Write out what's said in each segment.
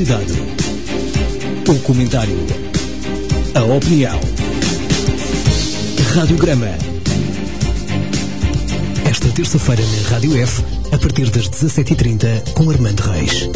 atualidade, o comentário, a opinião. Radiograma. Esta terça-feira na Rádio F, a partir das 17h30, com Armando Reis.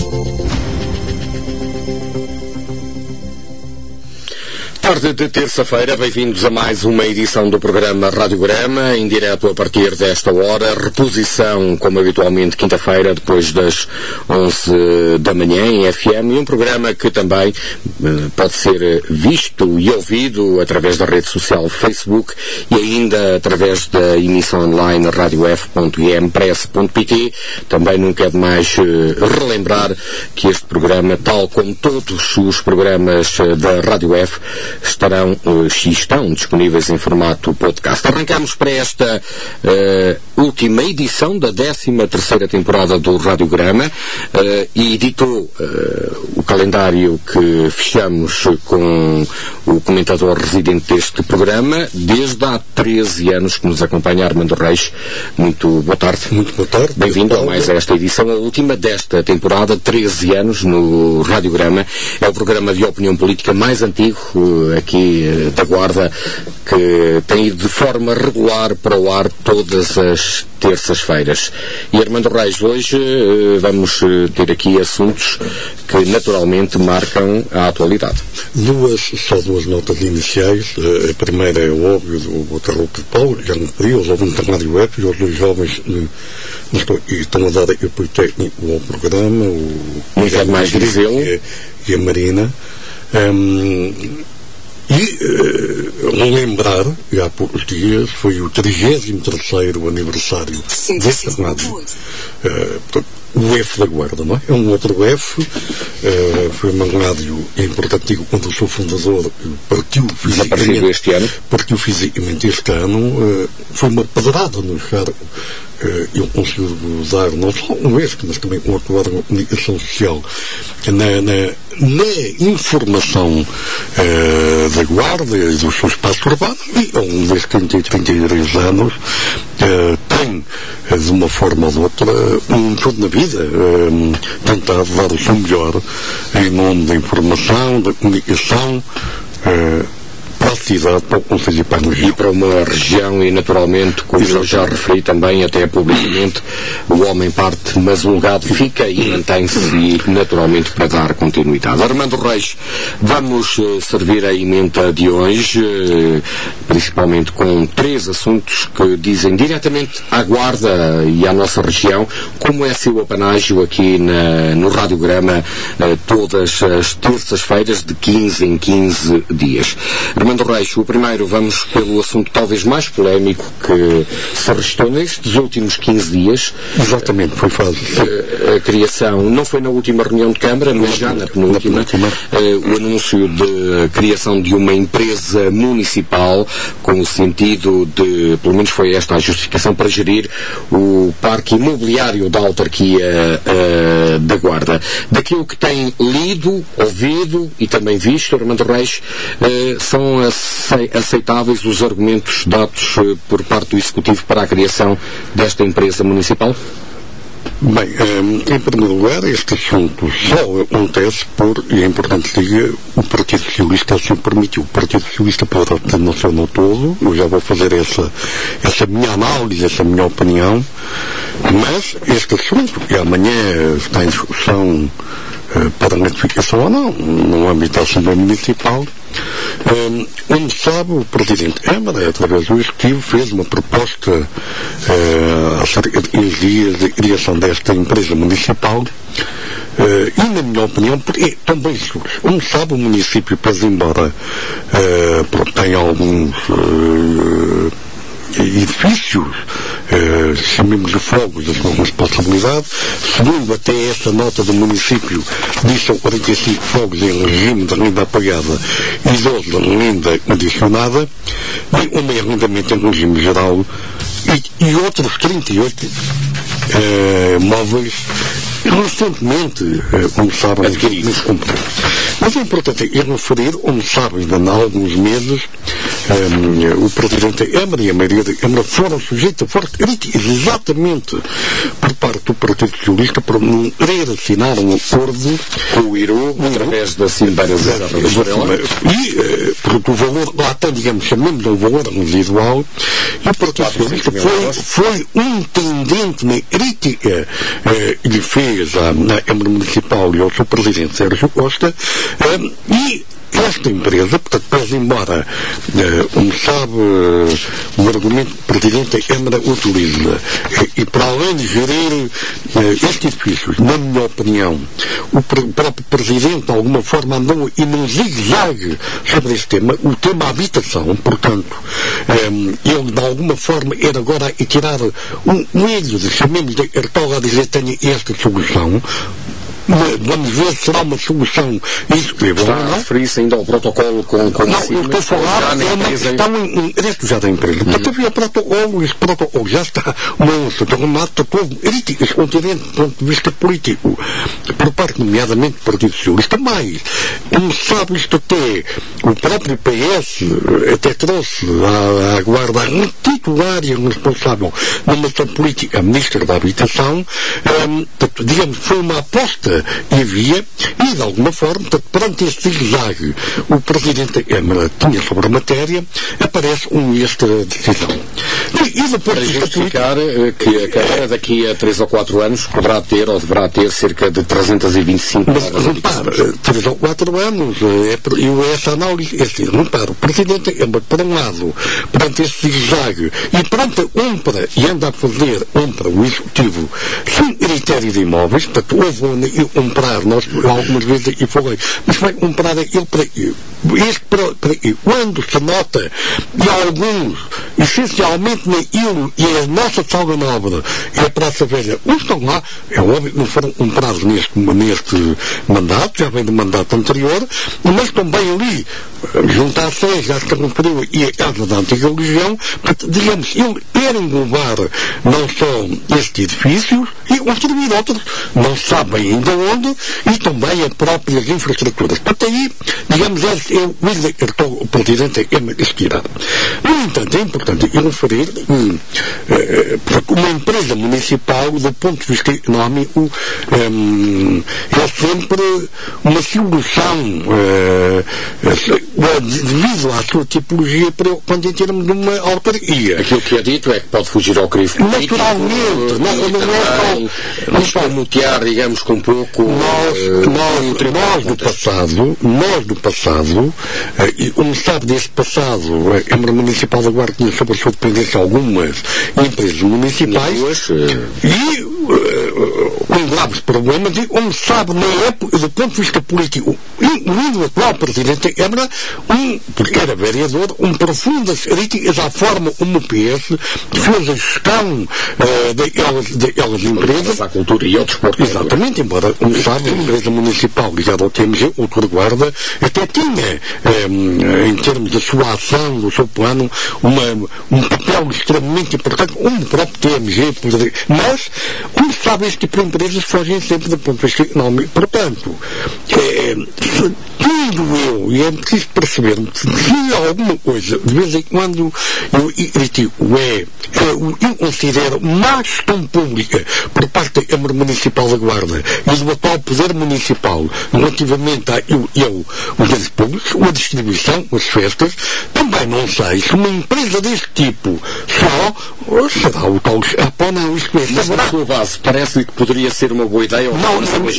Tarde de terça-feira, bem-vindos a mais uma edição do programa Radiograma, em direto a partir desta hora, reposição, como habitualmente, quinta-feira, depois das 11 da manhã, em FM, e um programa que também pode ser visto e ouvido através da rede social Facebook e ainda através da emissão online radiof.impress.pt. Também nunca é demais relembrar que este programa, tal como todos os programas da Rádio F, estão disponíveis em formato podcast. Arrancamos para esta última edição da 13ª temporada do Radiograma e editou o calendário que fechamos com o comentador residente deste programa desde há 13 anos que nos acompanha, Armando Reis. Muito boa tarde. Muito boa tarde. Bem-vindo a mais esta edição, a última desta temporada, 13 anos no Radiograma. É o programa de opinião política mais antigo aqui da Guarda, que tem ido de forma regular para o ar todas as terças-feiras. E Armando Reis, hoje vamos ter aqui assuntos que naturalmente marcam a atualidade. Só duas notas iniciais. A primeira é o óbvio do Interrupto de Paulo, já não pedi, aos ouvintes da Rádio Web e aos dois jovens estão a dar apoio técnico ao programa, o Miguel mais Griseu e a Marina. Lembrar, há poucos dias, foi o 33º aniversário desta rádio. O F da Guarda, não é? É um outro F. Foi uma rádio importante quando eu sou fundador. Partiu fisicamente este ano. Foi uma pedrada no cargo. Eu consigo usar não só um F, mas também um atuar na comunicação social, na informação da Guarda e do seu espaço urbano, e um desde que tem 33 anos tem, de uma forma ou de outra, tudo na vida, tentar dar o seu melhor em nome da informação, da comunicação, para a cidade, para o concelho e para a região. E para uma região, e naturalmente, como eu já referi também, até publicamente, o homem parte, mas o legado fica e mantém-se, e naturalmente para dar continuidade. Armando Reis, vamos servir a emenda de hoje, principalmente com 3 assuntos que dizem diretamente à Guarda e à nossa região, como é seu apanágio aqui no Radiograma, todas as terças-feiras, de 15 em 15 dias. Armando Reis, o primeiro, vamos pelo assunto talvez mais polémico que se restou nestes últimos 15 dias. Exatamente, foi fácil. A criação, não foi na última reunião de Câmara, mas já na penúltima, o anúncio de criação de uma empresa municipal com o sentido de, pelo menos foi esta a justificação, para gerir o parque imobiliário da autarquia da Guarda. Daquilo que tem lido, ouvido e também visto, Armando Reis, são aceitáveis os argumentos dados por parte do Executivo para a criação desta empresa municipal? Bem, em primeiro lugar, este assunto só acontece e é importante dizer, o Partido Socialista assim permitiu. O Partido Socialista pode não ser no todo, eu já vou fazer essa minha análise, essa minha opinião, mas este assunto, que amanhã está em discussão para a notificação ou não, no âmbito da Assembleia Municipal, onde sabe o Presidente da Câmara, através do Executivo, fez uma proposta há cerca de 15 dias de criação desta empresa municipal, e na minha opinião, porque também surge. Onde sabe o município, pese embora tem alguns edifícios, chamemos de fogos da sua responsabilidade, segundo até esta nota do município, diz são 45 fogos em regime de renda apoiada e 12 de renda condicionada, e um arrendamento em regime geral e outros 38 móveis recentemente, como sabem, nos compramos. Mas é importante referir, como sabem, há alguns meses, o Presidente Emra e a maioria da Emra foram sujeitos a forte crítica, exatamente por parte do Partido Socialista, por não querer assinar um acordo com o Iru, através da Cimeira da Serra da Estrela. E, porque o valor, lá tem, digamos, chamemos de um valor residual, e o Partido Socialista foi um tendente na crítica que lhe fez à Câmara Municipal e ao seu Presidente Sérgio Costa, e esta empresa, portanto, pese embora, como sabe, o argumento que o Presidente da Câmara utiliza, e para além de gerir estes edifícios, na minha opinião, o próprio Presidente, de alguma forma, andou e num zigue-zague sobre este tema, o tema habitação, portanto, ele, de alguma forma, era agora a tirar um ilho de chamemos de Artola a dizer tenha esta solução. Vamos ver se será uma solução executiva. Está a referir-se ainda ao protocolo com não, eu estou a falar direto já da empresa. Portanto, havia protocolo, esse protocolo já está remate todo críticas continente do ponto de vista político, por parte, nomeadamente, do Partido Socialista. Mais, como sabe, isto até o próprio PS até trouxe à guarda titular e responsável da nação política, a Ministra da Habitação, digamos, foi uma aposta e havia, e de alguma forma, perante este zigue-zague, o Presidente da Câmara tinha sobre a matéria, aparece esta decisão. E depois para justificar que a Câmara daqui a 3 ou 4 anos poderá ter ou deverá ter cerca de 325 mas repara, 3 ou 4 anos, essa análise é assim, repara, o Presidente da Câmara, por um lado, perante este zigue-zague, e perante a compra, e anda a fazer compra, o Executivo, sem critério de imóveis, portanto, houve comprar, nós algumas vezes e falei, mas vai comprar ele para este para quando se nota e alguns, essencialmente na IL e a nossa Salva Nova e a Praça Velha, uns estão lá, é óbvio que não foram comprados neste mandato, já vem do mandato anterior, mas também ali, junto à Sé, já se referiu, e a Casa da Antiga Legião, digamos, ele quer englobar não só estes edifícios e construir outros, não se sabe ainda onde, e também as próprias infraestruturas. Portanto, aí, digamos, eu o Presidente é estirado. No entanto, é importante eu referir porque uma empresa municipal, do ponto de vista económico, é sempre uma solução devido à sua tipologia preocupante em termos de uma autarquia. Aquilo que é dito é que pode fugir ao crivo político. Naturalmente, não é mutear, digamos, com um pouco nós do passado, e como sabe deste passado, a Câmara Municipal da Guarda tinha sob a sua dependência algumas empresas municipais e com graves problemas, e como sabe, na época, do ponto de vista político, incluindo o atual Presidente da Câmara, porque era vereador, profundas críticas à forma como o PS fez a gestão daquelas empresas. À cultura e outros portos. Exatamente, embora, como sabe, a empresa municipal ligada ao TMG, o Tour Guarda, até tinha, em termos da sua ação, do seu plano, um papel extremamente importante, como o próprio TMG, mas, como sabe, este tipo de empresas fogem sempre do ponto de vista económico. Portanto, tudo e é preciso perceber se alguma coisa, de vez em quando, eu critico, eu considero má gestão pública por parte da Câmara Municipal da Guarda e do atual Poder Municipal relativamente os bens públicos, a distribuição, as festas, também não sei se uma empresa deste tipo só será o tal não, isto é. Mas na sua base, parece-lhe que poderia ser uma boa ideia ou não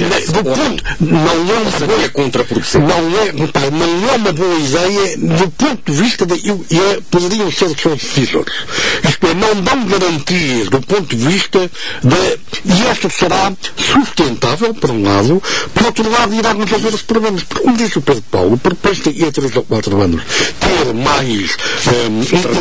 é contraproducente? Não é uma boa ideia do ponto de vista poderiam ser os seus decisores. Isto é, não dão garantias do ponto de vista e esta será sustentável, por um lado, por outro lado, irá resolver os problemas. Como disse o Pedro Paulo, propôs-se daqui a 3 ou 4 anos ter mais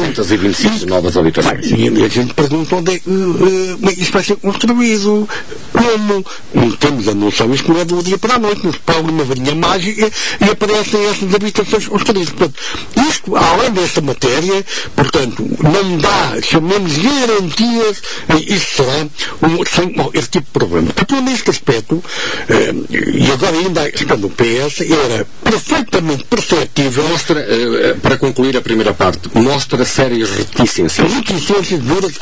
325 novas habitações. E a gente pergunta onde é que isto vai ser construído. como temos a noção, isto não é do dia para a noite, nos paga uma varinha mágica e aparecem essas habitações construídas. Portanto, isto, além desta matéria, portanto, não dá, chamemos garantias, isso será sem esse tipo de problema. Então, neste aspecto, e agora ainda a questão do PS, era perfeitamente perceptível. Mostra, para concluir a primeira parte, mostra sérias reticências. Reticências duras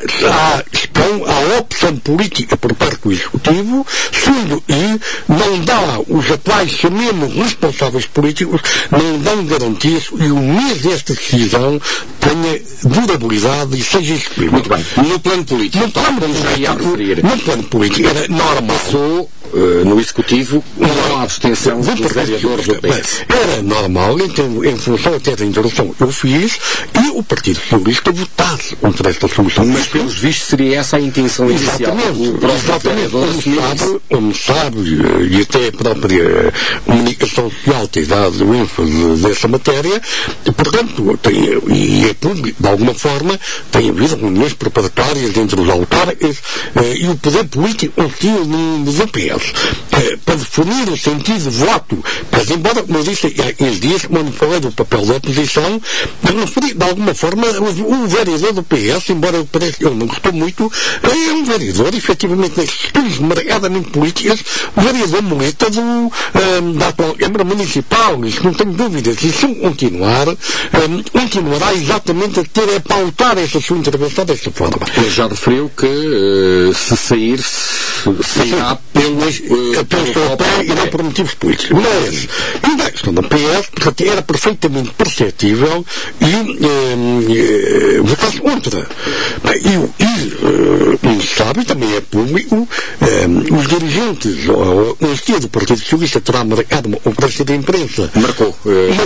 à opção política por parte do Executivo, sendo e não dá os atuais, chamemos responsáveis políticos, não dão garantias e o mês desta decisão tenha durabilidade e seja execuível. Muito bem. No plano político, no plano político era normal. Passou no Executivo uma abstenção dos vereadores do PS. Era normal, então, em função até da introdução que eu fiz, e o Partido Socialista votasse contra esta solução. Mas, pelos vistos, seria essa a intenção inicial. Exatamente. Como sabe, e até a própria comunicação social tem dado ênfase dessa matéria, portanto, e é público, de alguma forma, tem havido reuniões preparatórias entre os autárquicos e o poder político do PS. Para definir o sentido de voto, mas embora, como eu disse há 15 dias, quando falei do papel da oposição, eu referi, de alguma forma, o vereador do PS, embora eu pareça que ele não gostou muito, é um vereador, efetivamente, nesses estudos marcadamente políticos, o vereador Moleta da atual Câmara Municipal, isso não tenho dúvidas, e se continuará exatamente a ter a pautar essa sua intervenção desta forma. Ele já referiu que se sair, sairá pelo seu pé e não por motivos políticos. Mas, ainda a questão da PS, era perfeitamente perceptível e votasse contra. Como se sabe, também é público, os dirigentes, o Instituto do Partido Socialista terá marcado uma conferência de imprensa. Marcou.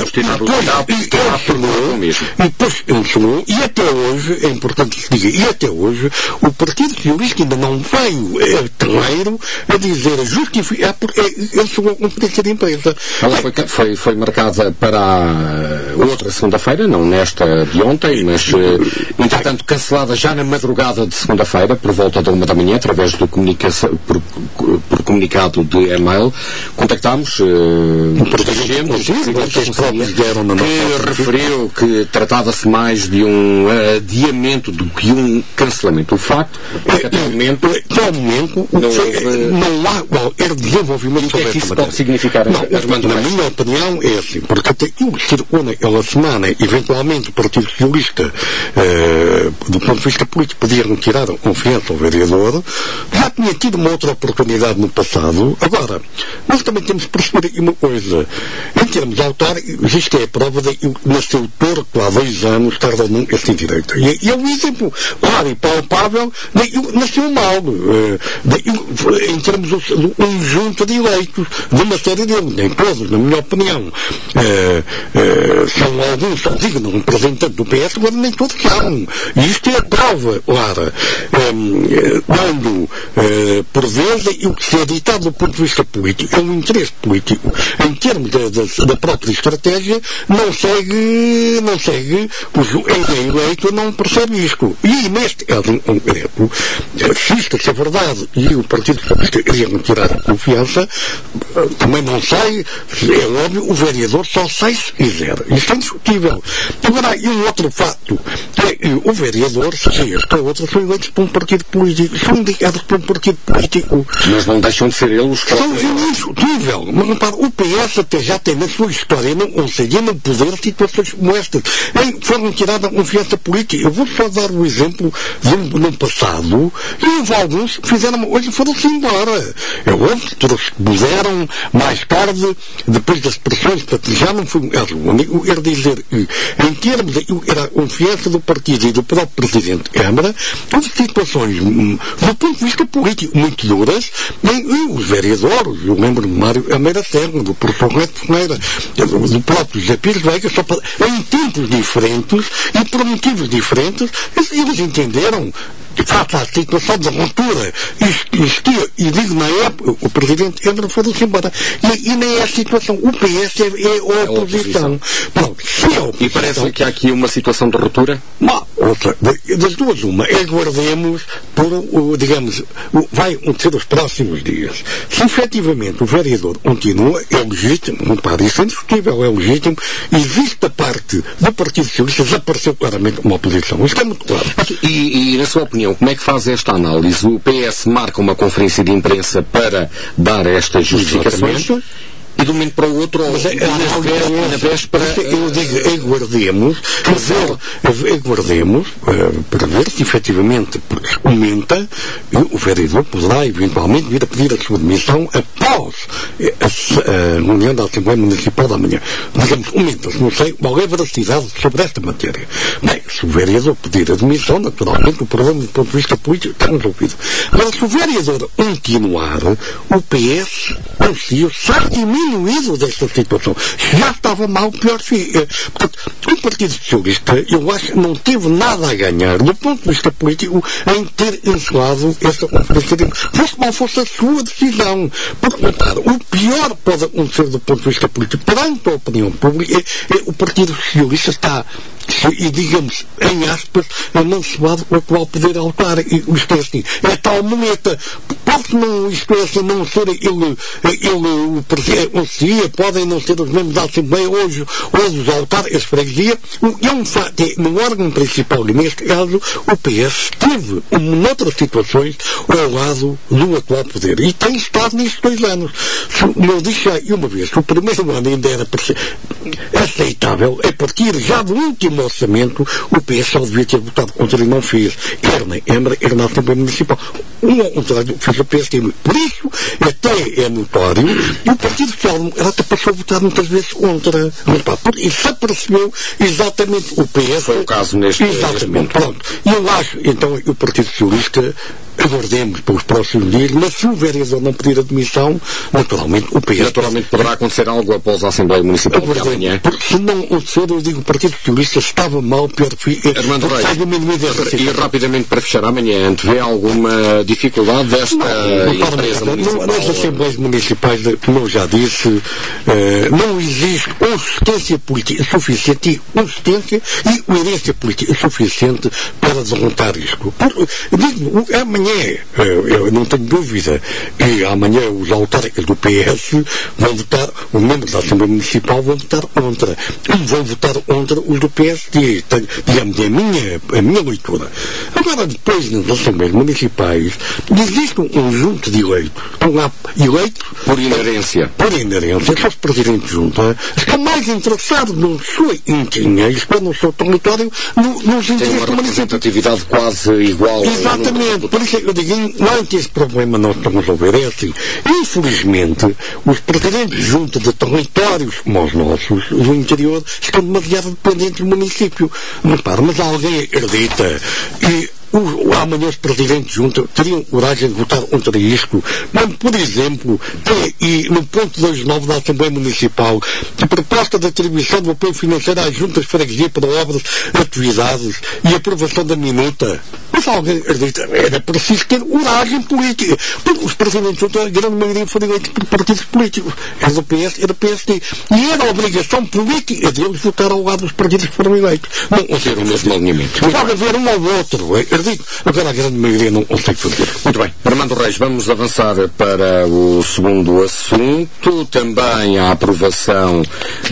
E depois ensinou, e até hoje, é importante que se diga, e até hoje, o Partido Socialista ainda não veio terreiro a dizer, a justificar, porque ele chegou a conferência de imprensa. Ela foi marcada para a outra segunda-feira, não nesta de ontem, mas, entretanto, cancelada já na madrugada de segunda-feira, por volta da 1 da manhã, através do por comunicado de e-mail. Contactámos que referiu que tratava-se mais de um adiamento do que um cancelamento. O facto é que até o momento não há qualquer desenvolvimento. O que é que isso pode significar? Na minha opinião é assim, porque até eu circulo naquela semana, eventualmente o Partido Socialista, do ponto de vista político, podia retirar a confiança ao vereador. Já tinha tido uma outra oportunidade no passado. Agora, nós também temos que perceber aqui uma coisa. Em termos autárquicos, isto é a prova de que nasceu torto há 2 anos, tarde ou nunca sem direito. E é um exemplo claro e palpável, nasceu mal. Em termos do conjunto de eleitos, de uma série deles, nem todos, na minha opinião, são alguns, são dignos representantes do PS, agora nem todos são. E isto é a prova, Lara, quando, por vezes, o que se é ditado do ponto de vista político é um interesse político, em termos da própria estratégia, não segue, o eleito não percebe isto. E neste caso em concreto, se isto é verdade e o Partido Socialista iria retirar a confiança, também não sei, é óbvio, o vereador só sai se quiser. Isto é indiscutível. Agora, e um outro fato, é que o vereador, se este ou outro, são eleitos por um partido político, são indicados por um partido político. Mas não deixam de ser eles os próprios. É indiscutível. Mas repara, o PS até já tem na sua história, não conseguia não poder situações como estas. Foram tiradas a confiança política. Eu vou só dar o exemplo de no passado, e houve alguns que fizeram uma coisa e foram-se embora. Houve que puseram mais tarde, depois das pressões, já não foi um caso único. Eu quero dizer que, em termos de era a confiança do partido e do próprio Presidente de Câmara, houve situações, do ponto de vista político, muito duras, e os vereadores, eu lembro de Mário Almeida Serra, do professor Reto Ferreira, do próprio José Pires Veiga, em tempos diferentes e por motivos diferentes, eles entenderam face à situação de ruptura existia, e digo na época, o Presidente Câmara foi-se embora. E nem é a situação. O PS é a oposição. Pronto, se E parece que há aqui uma situação de ruptura? Outra, das duas uma, aguardemos por, digamos, vai ser os próximos dias. Se efetivamente o vereador continua, é legítimo, isso é indiscutível, é legítimo, existe a parte do Partido Socialista, já apareceu claramente uma oposição. Isto é muito claro. E na sua opinião, como é que faz esta análise? O PS marca uma conferência de imprensa para dar estas justificações? E de um momento para o outro, ou na véspera... Eu digo, aguardemos para ver se efetivamente aumenta, o vereador poderá eventualmente vir a pedir a sua demissão após a reunião da Assembleia Municipal da manhã. Digamos, aumenta-se, não sei qual é a veracidade sobre esta matéria. Bem, se o vereador pedir a demissão, naturalmente o problema do ponto de vista político está resolvido. Agora, se o vereador continuar, o PS conseguiu diminuído desta situação. Já estava mal, pior fica. Portanto, o Partido Socialista, eu acho que não teve nada a ganhar, do ponto de vista político, em ter encerrado esta conferência de imprensa. Fosse mal fosse a sua decisão. Porque, o pior pode acontecer do ponto de vista político, perante a opinião pública, é o Partido Socialista está, e digamos, em aspas, amancebado com o atual poder autar. Isto é assim, é tal muleta. Pode não, isto é assim, não ser o presidente, podem não ser os membros da Assembleia hoje, ou os altares, a freguesia. É um facto, no órgão principal, e neste caso, o PS esteve, noutras situações, ao lado do atual poder. E tem estado nestes 2 anos. Eu disse já uma vez, o primeiro ano ainda era aceitável, a partir já do último orçamento, o PS só devia ter votado contra e não fez. Quer na Câmara, quer na Assembleia Municipal. Fez o PS. Por isso, até é notório, e o Partido Social até passou a votar muitas vezes contra. Isso apercebeu exatamente o PS. Foi o caso neste momento. Pronto. E eu acho, então, o Partido Socialista, aguardemos pelos próximos dias, mas se o vereador não pedir admissão, naturalmente o PS... Naturalmente poderá acontecer algo após a Assembleia Municipal de amanhã. Porque se não acontecer, eu digo, o Partido Socialista estava mal, pior Armando Reis, e rapidamente para fechar amanhã, antevê alguma dificuldade desta empresa municipal? Nas Assembleias Municipais, como eu já disse, não existe consistência política suficiente e coerência política suficiente para derrotar isto. Digo, amanhã, eu não tenho dúvida, e amanhã os autárquicos do PS vão votar, os membros da Assembleia Municipal vão votar contra. Vão votar contra os do PSD. Digamos, a minha leitura. Agora, depois, nas Assembleias Municipais, existe um conjunto de eleitos. Estão lá eleitos por inerência. São os presidentes de junta, estão mais interessados na sua inquinha, isto é, no seu território, nos interesses do município. Tem uma representatividade quase igual. Exatamente. Por isso eu digo, não é que esse problema nós estamos a resolver. É assim, infelizmente, os presidentes de junta de territórios como os nossos, do interior, estão demasiado dependentes do município. Mas alguém acredita que amanhã os presidentes juntos teriam coragem de votar contra isto, mas, por exemplo, e no ponto 2.9 da Assembleia Municipal, a proposta de atribuição do apoio financeiro às juntas de freguesia para obras, atividades e aprovação da minuta. Mas alguém acredita, era preciso ter coragem política. Porque os presidentes juntos, a grande maioria foram eleitos por partidos políticos. Era do PS, era do PSD. E era a obrigação política deles votar ao lado dos partidos que foram eleitos. Não ter o mesmo alinhamento. Pode haver um ou outro, acredito. Agora a grande maioria não consegue fazer. Muito bem. Armando Reis, vamos avançar para o segundo assunto. Também a aprovação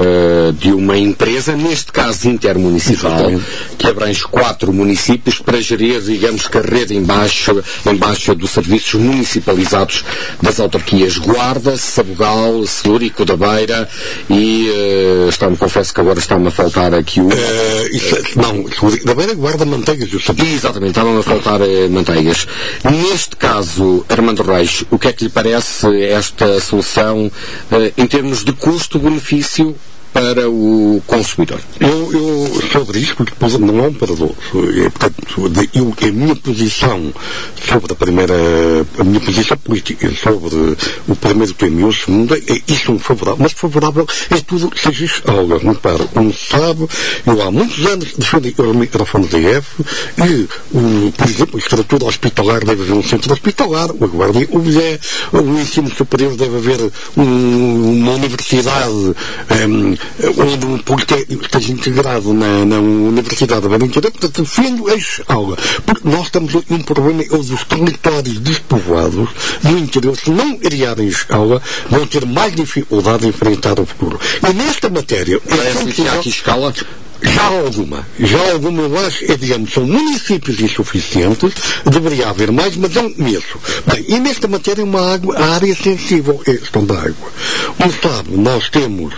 de uma empresa, neste caso intermunicipal, que abrange 4 municípios para gerir, digamos, que a rede em baixa dos serviços municipalizados das autarquias Guarda, Sabugal, Celúrico da Beira e confesso que agora está-me a faltar aqui o... Celúrico da Beira, Guarda, Manteigas e o Sabugal. Exatamente, estavam a faltar Manteigas. Neste caso, Armando Reis, o que é que lhe parece esta solução em termos de custo-benefício para o consumidor? Eu sobre isto, porque não é um paradoxo. Portanto, a minha posição sobre a minha posição política sobre o primeiro tema e o segundo é isto um favorável, mas favorável é tudo que seja algo. Como se sabe, eu há muitos anos defendi o microfone da EF e, por exemplo, a estrutura hospitalar deve haver um centro hospitalar, o Guardia, o ensino superior deve haver uma universidade onde um politécnico esteja integrado na Universidade da Beira-Interior, portanto, defendo esta aula. Porque nós temos um problema, os territórios despovoados no interior, se não criarem escola, vão ter mais dificuldade em enfrentar o futuro. E nesta matéria... Parece que há aqui escala? Já alguma, eu acho, digamos, são municípios insuficientes, deveria haver mais, mas é um começo. Bem, e nesta matéria a área sensível é a questão da água. Como sabe, nós temos,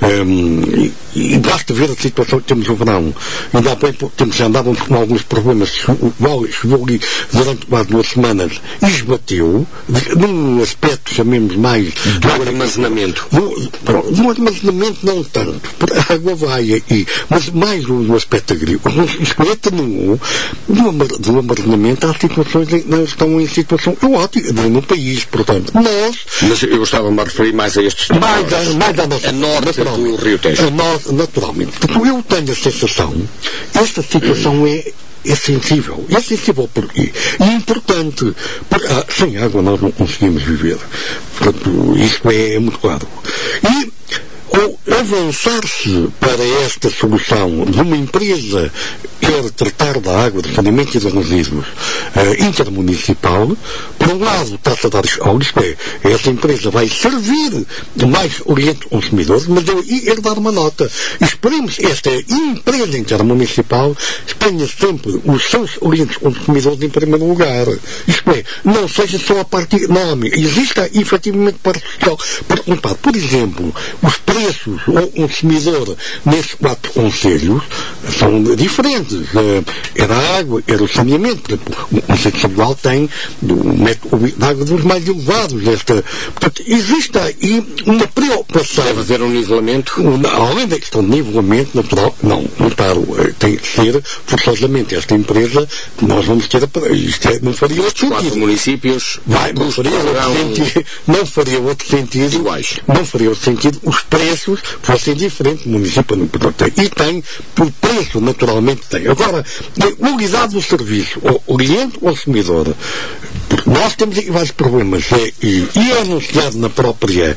e basta ver a situação que temos no verão, ainda há pouco temos andado com alguns problemas, choveu ali durante quase 2 semanas, esbateu, num aspecto, chamemos mais... Do armazenamento. Do armazenamento não tanto, porque a água vai aí, mas mais do aspecto agrícola. Isto é, do armazenamento, há situações que não estão em situação ótima no país, portanto, nós... Mas eu estava-me a referir mais a estes... Mais a nossa... A norte do Rio Tejo. Naturalmente. Portanto, eu tenho a sensação, esta situação é sensível. É sensível porquê? E é importante. Porque sem água nós não conseguimos viver. Portanto, isto é muito claro. E ou avançar-se para esta solução de uma empresa quer tratar da água, do saneamento e dos resíduos intermunicipal, por um lado está-se a dar escola, isto é, essa empresa vai servir mais oriente consumidores, mas eu ia dar uma nota. Esperemos esta empresa intermunicipal tenha sempre os seus orientes consumidores em primeiro lugar. Isto é, não seja só a parte económica, exista efetivamente parte social. Por exemplo, os preços ao consumidor nesses 4 concelhos são diferentes. Era a água, era o saneamento. O Conselho de Sabugal tem um método de água dos mais elevados. Portanto, existe aí uma preocupação. Deve haver um nivelamento? Além da questão de nivelamento natural, não, claro, tem que ser forçosamente esta empresa, nós vamos ter não faria outro sentido. 4 municípios não faria outro sentido iguais. Não faria outro sentido os preços fossem diferentes do município. E tem, o preço naturalmente tem. Agora, unidade do serviço, o oriente consumidor, nós temos aqui vários problemas, e é anunciado na própria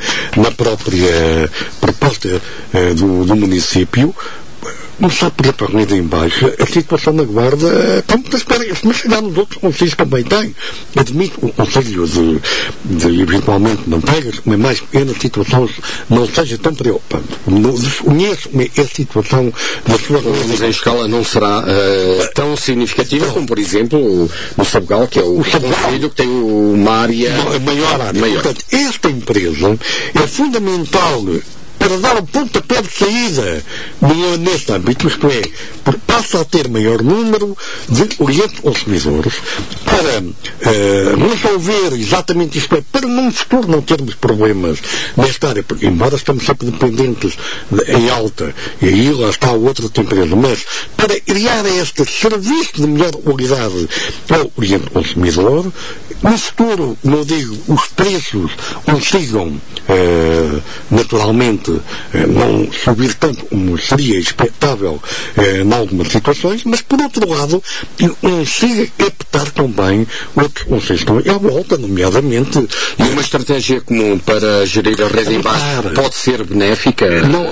proposta do município. Começar por exemplo, a Avenida em Baixo, a situação na Guarda tem muita esperança, mas chegar nos outros concelhos também tem. Admito o concelho de eventualmente Manteigas, mas mais pequena situação não seja tão preocupante. Conheço a situação da sua... Mas em escala não será tão significativa como, por exemplo, no Sabugal, que é o concelho que tem uma área... Maior área. Portanto, esta empresa é fundamental para dar um pontapé de saída neste âmbito, isto é, passa a ter maior número de orientes consumidores para resolver exatamente isto, é, para num futuro não termos problemas nesta área, porque embora estamos sempre dependentes em alta, e aí lá está outra empresa, mas para criar este serviço de melhor qualidade ao oriente consumidor, no futuro, como eu digo, os preços consigam naturalmente não subir tanto como seria expectável em algumas situações, mas por outro lado consiga captar também outros conselhos à volta, nomeadamente. E uma estratégia comum para gerir a rede em baixo pode ser benéfica?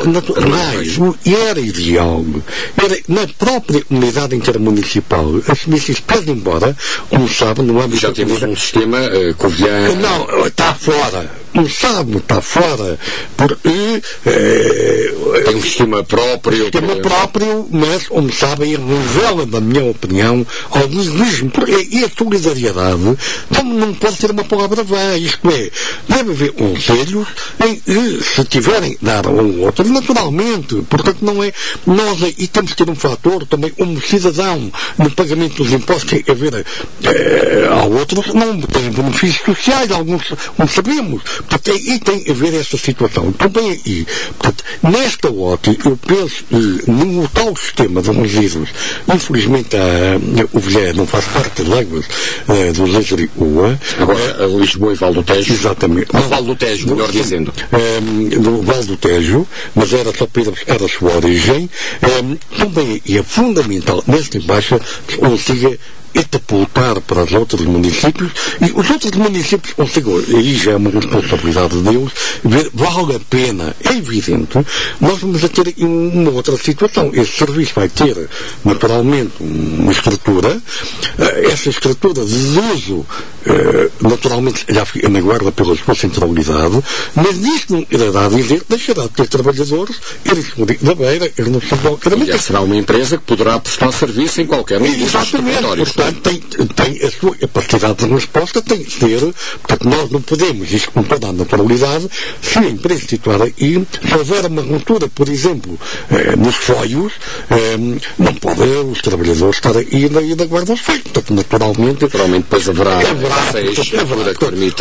Era ideal. Na própria comunidade intermunicipal assumisse-se, pede embora, como sabe, no âmbito... Já temos um sistema covilhã... Não, está fora. Não sabe, está fora. Porque... tem um sistema próprio. Mas, como sabem, revela, na minha opinião, algum egoísmo. E a solidariedade não pode ser uma palavra vã. Isto é, deve haver conselhos em se tiverem dar a um outro, naturalmente. Portanto, não é. Nós aí temos que ter um fator também, como cidadão, no pagamento dos impostos, tem que haver ao outro, não tem benefícios sociais, alguns não sabemos. Portanto, aí tem que haver esta situação. Também aí. Portanto, nesta ótica, eu penso que no tal sistema de resíduos, infelizmente o Vilhé não faz parte das águas do Lisboa. Agora, Lisboa e Val do Tejo. Exatamente. Val do Tejo, melhor dizendo. No Val do Tejo, mas era só era a sua origem. Também é fundamental, nesta embaixo, que consiga catapultar para os outros municípios, e os outros municípios conseguem, aí já é uma responsabilidade deles, ver, vale a pena, é evidente, nós vamos a ter uma outra situação. Esse serviço vai ter, naturalmente, uma escritura, essa escritura de uso, naturalmente, já fica na guarda pela sua centralidade, mas isto não irá dizer, deixará de ter trabalhadores, ir na Beira, ir no São Paulo. E será uma empresa que poderá prestar serviço em qualquer um dos territórios. Portanto, tem a sua capacidade de resposta, tem que ser, portanto, nós não podemos, isto com toda a naturalidade, se a empresa situada aí, se houver uma ruptura, por exemplo, nos foios, não podem os trabalhadores estar aí na guarda dos foios. Portanto, naturalmente depois haverá essa estrutura que permita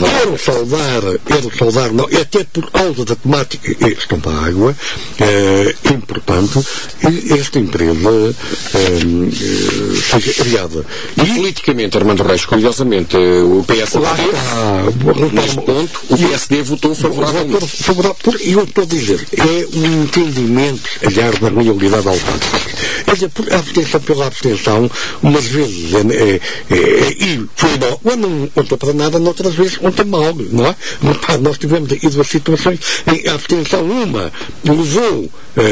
soldar, não, e até por causa da temática questão da água, é importante que esta empresa seja criada. E politicamente, Armando Reis, curiosamente, o PSD, neste ponto, o PSD votou favoravelmente. E eu estou a dizer, é um entendimento, aliás, da realidade autárquica. Quer dizer, a abstenção pela abstenção, umas vezes, e foi mal, quando não conta para nada, noutras vezes conta mal, não é? Nós tivemos aí duas situações em abstenção, uma levou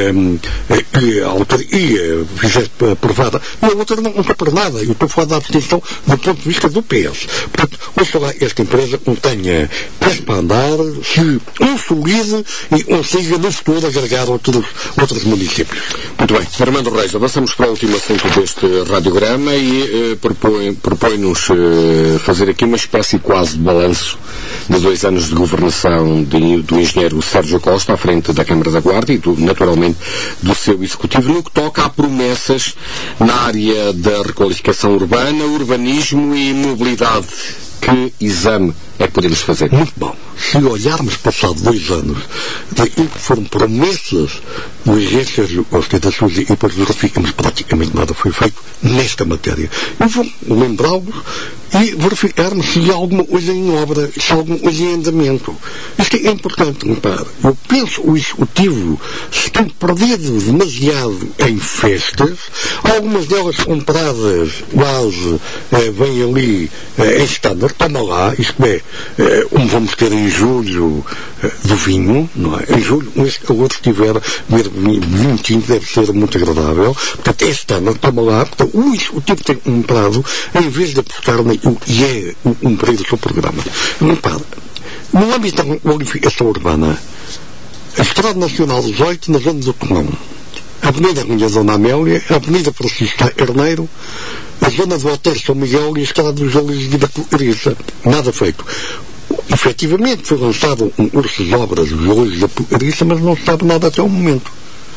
que a autoria fizesse aprovada, e a outra não conta para nada. Eu estou a falar da abstenção do ponto de vista do PS. Portanto, oxalá esta empresa não tenha pés para andar, se consolide e consiga no futuro agregar outros municípios. Muito bem. Armando Reis, avançamos para o último assunto deste radiograma e propõe-nos fazer aqui uma espécie quase de balanço de 2 anos de governação do engenheiro Sérgio Costa à frente da Câmara da Guarda e, naturalmente, do seu executivo no que toca a promessas na área da requalificação urbana, urbanismo e mobilidade. Que exame é que podemos fazer? Muito bom. Se olharmos passados 2 anos daquilo que foram promessas do engenheiro Sérgio Costa e da Sousa, e depois verificamos praticamente nada foi feito nesta matéria. Eu vou lembrá-los e verificarmos se há alguma coisa em obra, se há alguma coisa em andamento. Isto é importante, repare. Eu penso o Executivo se tem perdido demasiado em festas, algumas delas compradas quase vêm ali em standard, toma lá, isto é, vamos ter em julho do vinho, não é? Em julho, neste calor que tiver, vinho tinto deve ser muito agradável. Portanto, é standard, toma lá, portanto, o Executivo tem comprado, em vez de apostar e é cumprir o seu programa. Repare, no âmbito da qualificação urbana, a Estrada Nacional 18 na zona do Tomão, a Avenida Minha Dona Amélia, a Avenida Francisco Carneiro, a zona do Hotel São Miguel e a Estrada dos Olhos de Porcariça. Nada feito. Efetivamente foi lançado um curso de obras dos Olhos da Porcariça, mas não se sabe nada até o momento.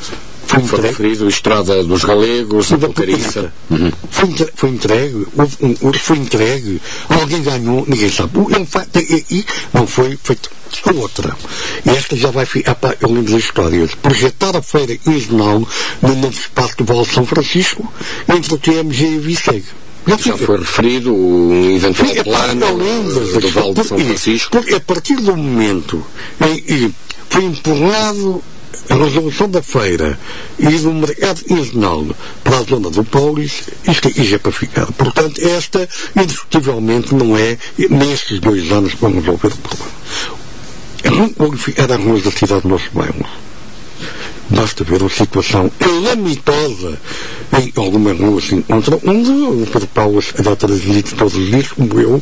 Foi referido a Estrada dos Galegos, da Porcariça. Foi entregue, foi entregue, alguém ganhou, ninguém sabe. E não foi feito a outra. E esta já vai ficar, eu lembro das histórias, projetar a feira regional no novo espaço do Vale de São Francisco, entre o TMG e a Viceg. Já foi referido um eventual plano do Vale de São Francisco. Porque a partir do momento em que foi empurrado a resolução da feira e do mercado regional para a zona do Pólis, isto é já para ficar. Portanto, esta, indiscutivelmente, não é nestes 2 anos que vamos resolver o problema. Qualificar as ruas da cidade do nosso bairro. Basta ver a situação lamitosa em alguma rua se encontra, onde o Pedro Paulo a data das visitas todos os dias, como eu,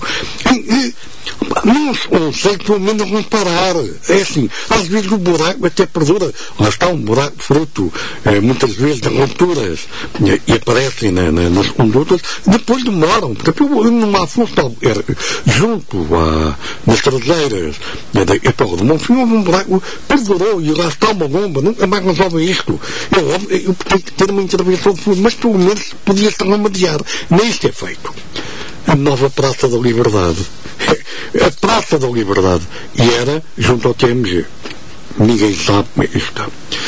não se consegue pelo menos reparar. É assim, às vezes o buraco até perdura. Lá está um buraco fruto, muitas vezes de rupturas, e aparecem nas condutas, depois demoram. Porque numa Afonso junto nas traseiras da Paulo de Monfim, houve um buraco, perdurou, e lá está uma bomba, nunca mais resolve isto. Eu tenho que ter uma intervenção de fundo, mas pelo menos podia estar a mediar. Nem isto é feito. A nova Praça da Liberdade. A Praça da Liberdade. E era junto ao TMG. Ninguém sabe como é que está.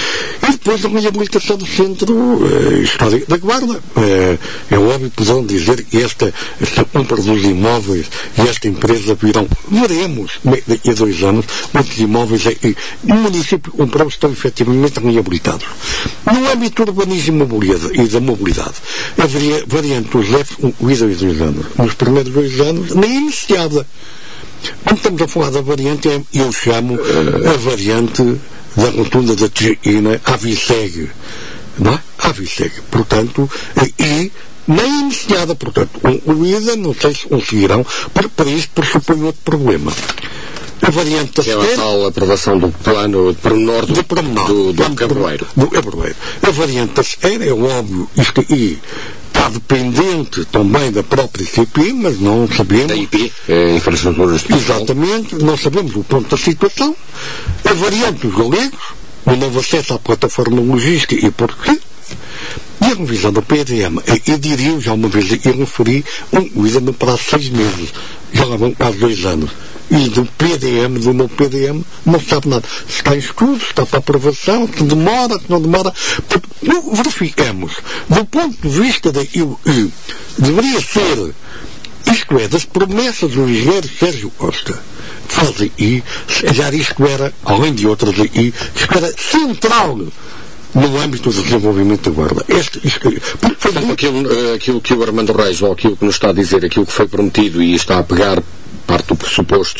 E depois a reabilitação do Centro Histórico da Guarda. É óbvio, poderão dizer que esta compra dos imóveis e esta empresa veremos daqui a 2 anos quantos imóveis o município comprou estão efetivamente reabilitados. No âmbito do urbanismo e da mobilidade, haveria variante dos leves, cuida de 2 anos. Nos primeiros 2 anos, nem iniciada. Quando estamos a falar da variante, eu chamo a variante da rotunda da Tijuquina à Viceg. Não é? À Viceg. Portanto, e nem iniciada, portanto, concluída, não sei se conseguirão, para isto pressupõe outro problema. A variante da Sequeira, é a tal aprovação do plano de pormenor do Cabroeiro. Do Cabroeiro. A variante da Sequeira, é óbvio, isto aí está dependente também da própria CP, mas não sabemos. Da IP, infraestruturas. Exatamente, não sabemos o ponto da situação. A variante dos galegos, o novo acesso à plataforma logística e porquê. E a revisão do PDM, eu diria, já uma vez eu referi, no prazo de 6 meses, já lá vão quase 2 anos. E do PDM, do novo PDM, não se sabe nada. Se está em estudo, se está para aprovação, se demora, se não demora. Verificamos, do ponto de vista daquilo que deveria ser, isto é, das promessas do engenheiro Sérgio Costa, fazem e, se calhar isto era, além de outras aí, isto era central no âmbito do desenvolvimento da Guarda. Portanto, aquilo que o Armando Reis, ou aquilo que nos está a dizer, aquilo que foi prometido e está a pegar parte do pressuposto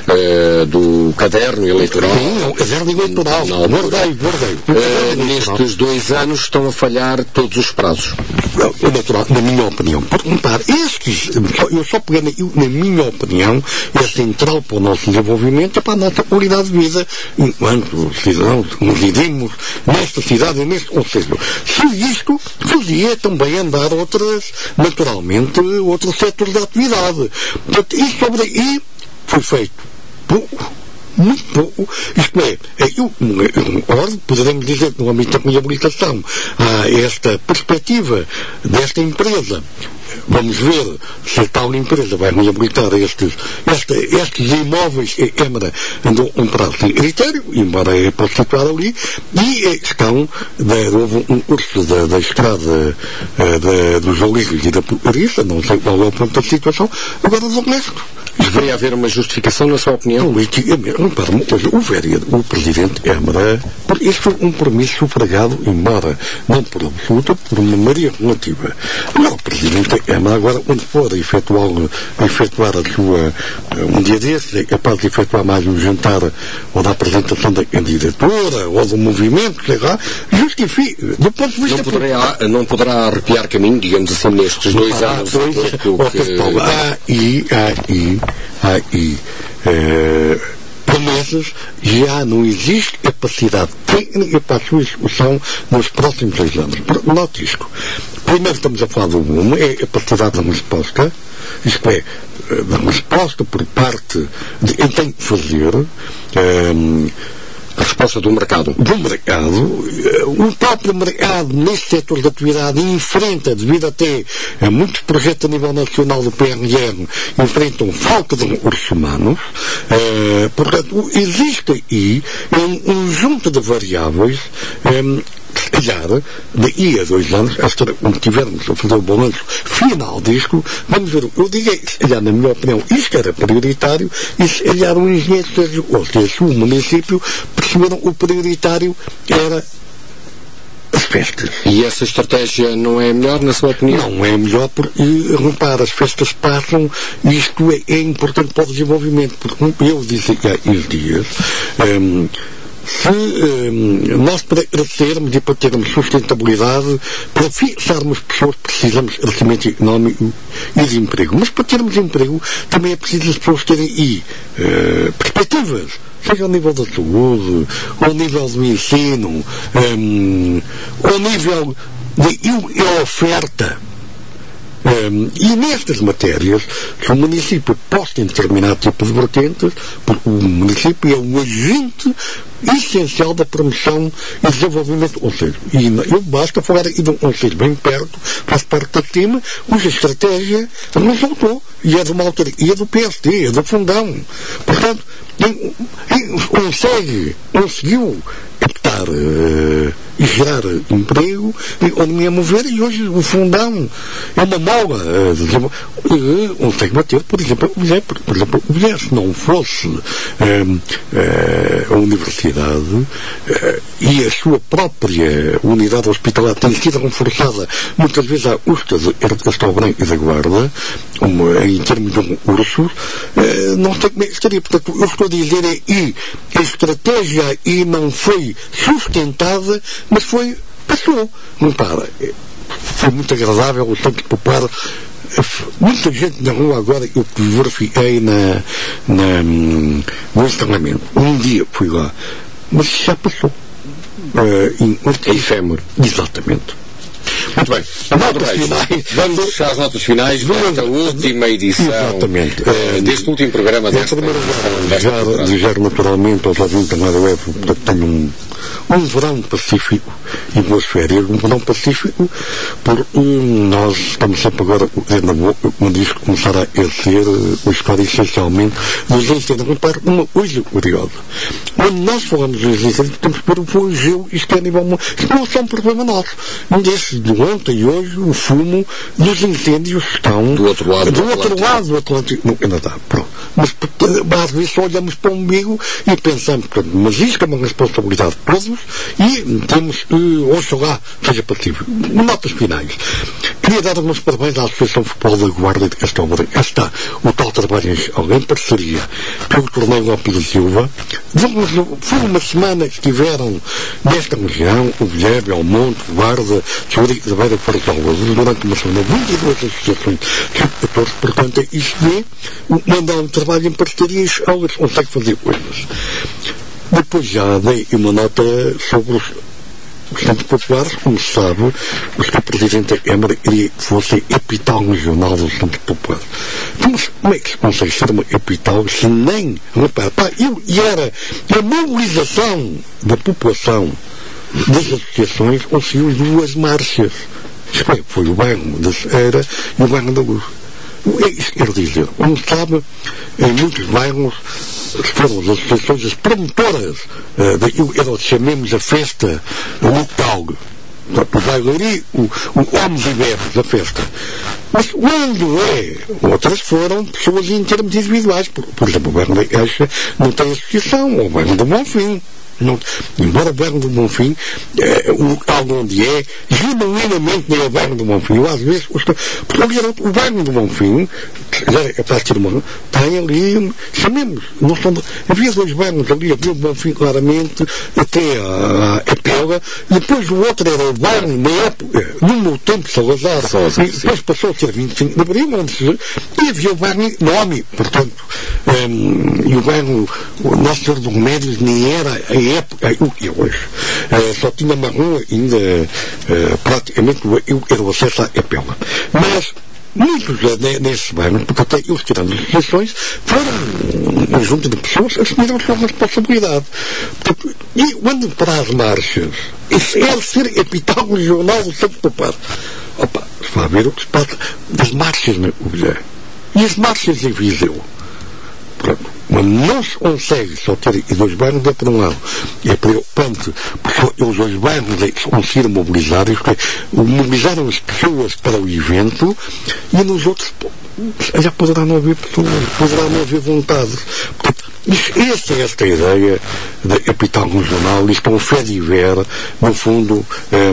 do caderno eleitoral. Sim, o caderno eleitoral. Guardei. Nestes 2 anos estão a falhar todos os prazos. Natural, na minha opinião. Porque, repare, eu só pegando na minha opinião, é central para o nosso desenvolvimento e para a nossa qualidade de vida enquanto cidadãos residimos nesta cidade e neste concelho. Se isto fazia também andar naturalmente, outros setores de atividade. Portanto, isso sobre aí foi feito pouco, muito pouco. Isto é, eu poderemos dizer que no âmbito da reabilitação há esta perspectiva desta empresa. Vamos ver se a tal empresa vai reabilitar estes imóveis que a Câmara andou a comprar sem critério, embora é para situar ali, e houve um curso da estrada dos Olímpicos e da Portuguesa, não sei qual é o ponto da situação, agora do resto. Deveria haver uma justificação, na sua opinião? O Presidente Câmara, isto foi um permisso sufragado, embora não por absoluta, por uma maioria relativa. Agora, o Presidente da Câmara, agora, quando for efetuar a sua, um dia desses, é capaz de efetuar mais um jantar ou da apresentação da candidatura ou do movimento, sei lá, justifique, do ponto de vista... Não poderá arrepiar caminho, digamos assim, nestes 2 anos. Há aí promessas, já não existe capacidade técnica para a sua execução nos próximos 2 anos. Note isto. Primeiro estamos a falar do volume, é a capacidade da resposta, isto é, da resposta por parte de quem tem que fazer, a resposta do mercado. O próprio mercado, nesse setor de atividade, enfrenta, devido até a muitos projetos a nível nacional do PRR, enfrentam falta de recursos humanos. Portanto, existe aí um conjunto de variáveis se calhar, daqui a 2 anos, quando tivermos a fazer o balanço final disto, vamos ver, eu digo, se calhar, na minha opinião, isto era prioritário, e se calhar o engenheiro Sérgio Costa e o município perceberam que o prioritário era as festas. E essa estratégia não é melhor, na sua opinião? Não é melhor porque, repara, as festas passam e isto é importante para o desenvolvimento, porque eu disse há uns dias, se nós para crescermos e para termos sustentabilidade, para fixarmos pessoas, precisamos de crescimento económico e de emprego. Mas para termos emprego, também é preciso as pessoas terem perspectivas, seja ao nível da saúde, ao nível do ensino, ao nível da oferta. E nestas matérias, que o município possa ter determinado tipo de vertentes, porque o município é um agente essencial da promoção e desenvolvimento do concelho. E eu basta falar aqui de um concelho bem perto, faz parte da TIM, cuja estratégia resultou, e é de uma autarquia do PSD, é do Fundão. Portanto, conseguiu captar e gerar emprego, onde me mover, e hoje o fundão é uma mola, onde tem que bater, por exemplo, o Vilhena, se não fosse a universidade e a sua própria unidade hospitalar tem sido reforçada muitas vezes à custa de Castelo Branco e da Guarda, em termos de recursos, não sei como é que estaria. Portanto, eu estou a dizer a estratégia e não foi sustentada, mas passou. Não para. Foi muito agradável o tanto popular. Muita gente na rua agora, eu verifiquei no instalamento. Um dia fui lá, mas já passou. É efêmero. Exatamente. Muito bem. Vamos às notas finais desta última edição. Exatamente. Deste último programa desta desejar naturalmente aos ouvintes da Rádio Web que tenham um verão pacífico e boas férias. Um verão pacífico, porque nós estamos sempre agora quando isto começar a ser o história essencialmente dos incêndios. Repare, uma coisa curiosa. Quando nós falamos dos incêndios, temos que pôr o fogo gelo, isto é a nível mundial. Isto não é só um problema nosso. De ontem e hoje, o fumo dos incêndios estão do outro lado do Atlântico, no Canadá. Pronto. Mas às vezes só olhamos para o umbigo e pensamos, mas isto é uma responsabilidade de todos e temos que, oxalá, seja pacífico. Notas finais. Queria dar alguns parabéns à Associação de Futebol da Guarda de Castelo Branco. Está o tal trabalho em parceria pelo torneio Lopes da Silva. Foi uma semana que estiveram nesta região, o Vilhena, Belmonte, Guarda, Churique da Beira, Fartaulas, durante uma semana, 22 associações, portanto, isto é mandar um trabalho em parceria, elas conseguem fazer coisas. Depois já dei uma nota sobre os Santos Populares, como se sabe, o Sr. Presidente da Câmara queria que fosse a capital regional dos Santos Populares. Então, mas como é que se consegue ser uma capital se nem, e era a mobilização da população das associações conseguiu 2 marchas. Foi o bairro da Serra e o bairro da Luz. É isso que quero dizer. Como sabe, em muitos bairros foram as associações, as promotoras daquilo que nós chamemos a festa local. O bailaria, o homens e bebes da festa. Mas quando outras foram pessoas em termos individuais. Por exemplo, o bairro da Caixa não tem associação, ou o bairro do Bonfim. Não, embora o bairro do Bonfim, o local onde genuinamente nem é o bairro do Bonfim, às vezes, o bairro do Bonfim, a partir de uma, tem ali, chamemos, havia 2 bairros ali, havia o Bonfim claramente, até a Pela, e depois o outro era o bairro, na época, no meu tempo, Salazar, e depois passou a ser 25 de Abril, e havia o bairro Nome, portanto, e o bairro, o Nosso Senhor dos Remédios, nem era a época, o que é hoje. Só tinha uma rua ainda praticamente era o acesso à Capela. Mas muitos nesses bairros, porque até eles tirando as associações, foram um junto de pessoas que assumiram a sua responsabilidade. E quando para as marchas, isso é ser capital regional do Santo Popar. Opa, se vai ver o que se passa das marchas na Vilhena. E as marchas em Viseu. Pronto. Mas não se consegue só ter 2 bairros, é por um lado. É preocupante, porque os 2 bairros conseguiram mobilizar, mobilizaram as pessoas para o evento, e nos outros já poderá não haver pessoas, poderá não haver vontade. Portanto, esta é esta ideia da capital regional, isto é um fé de ver, no fundo,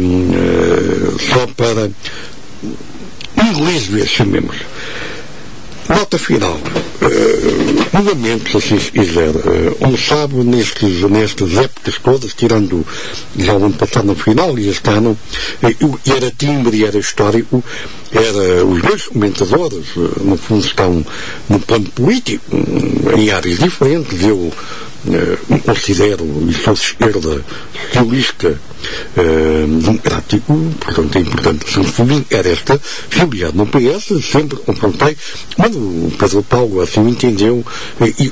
só para inglês, chamemos. Nota final. Novamente, se assim se quiser, como sabe, nestas épocas todas, tirando já o ano passado no final e este ano, era timbre e era histórico, os 2 comentadores, no fundo, estão no plano político, em áreas diferentes. Eu considero, e sou de esquerda, socialista, democrático, portanto é importante. Santo Fubim era filiado no PS, sempre confrontei, mas o Pedro Paulo assim entendeu, e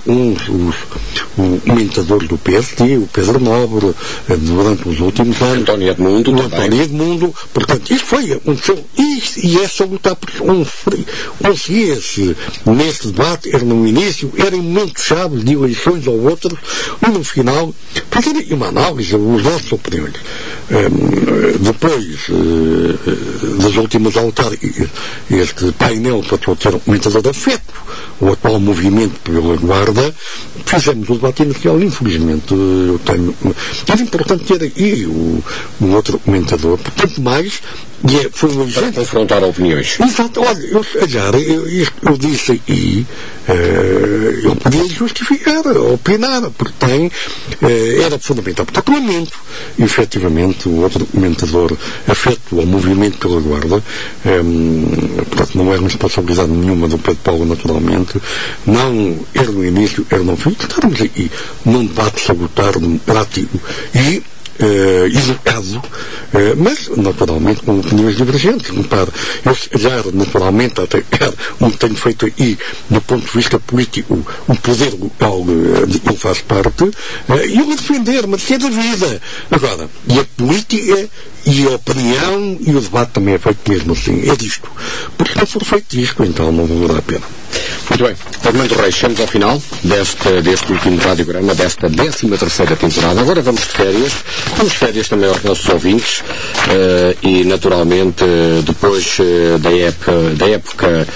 o comentador do PSD, o Pedro Nobre, durante os últimos anos, António Edmundo, portanto, isto foi, aconteceu, e é salutar, porque onde se ia-se neste debate, era no início, era em momentos-chave de eleições ou outros, e no final, fazer uma análise das nossas opiniões. Depois das últimas autárquicas, este painel passou a ser um comentador de afeto, o atual movimento pela Guarda, fizemos o debate inicial, infelizmente, eu tenho... Era importante ter aí o outro comentador, portanto, mais, foi um para confrontar opiniões. Exato, olha, eu disse aí, eu podia justificar, opinar, porque era fundamental. Portanto, lamento, efetivamente, o outro comentador afeto ao movimento pela Guarda, portanto, não é responsabilidade nenhuma do Pedro Paulo, naturalmente, não era no início, era no fim, estamos aí num debate salutar, democrático e educado, mas naturalmente com opiniões divergentes. Repare, eu já naturalmente até tenho feito aí do ponto de vista político o poder local de que ele faz parte, e eu vou defender da vida. Agora, e a política e a opinião e o debate também é feito mesmo assim, é disto, porque não for feito disto, então não valerá a pena. Muito bem, Armando Reis, chegamos ao final deste último radiograma, desta 13ª temporada. Agora vamos de férias também aos nossos ouvintes, e naturalmente depois da época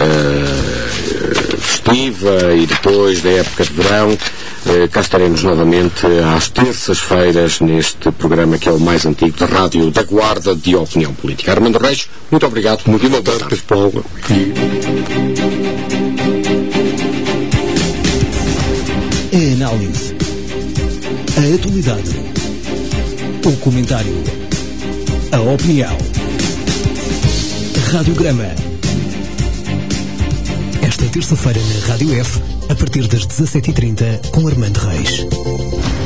festiva e depois da época de verão, cá estaremos novamente às terças-feiras neste programa que é o mais antigo da Rádio da Guarda de Opinião Política. Armando Reis, muito obrigado. Muito boa tarde, Paulo. A análise, a atualidade, o comentário, a opinião. Radiograma. Esta terça-feira na Rádio F, a partir das 17h30, com Armando Reis.